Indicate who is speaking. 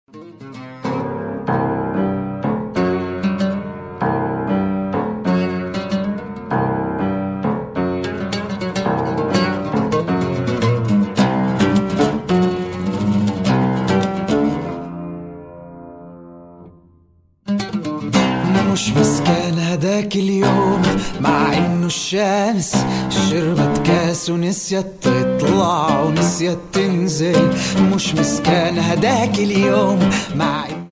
Speaker 1: مش مسكان هداك اليوم مع انه الشمس شربت كاس ونسيت تطلع ونسيت تنزل. مش مسكان هداك اليوم مع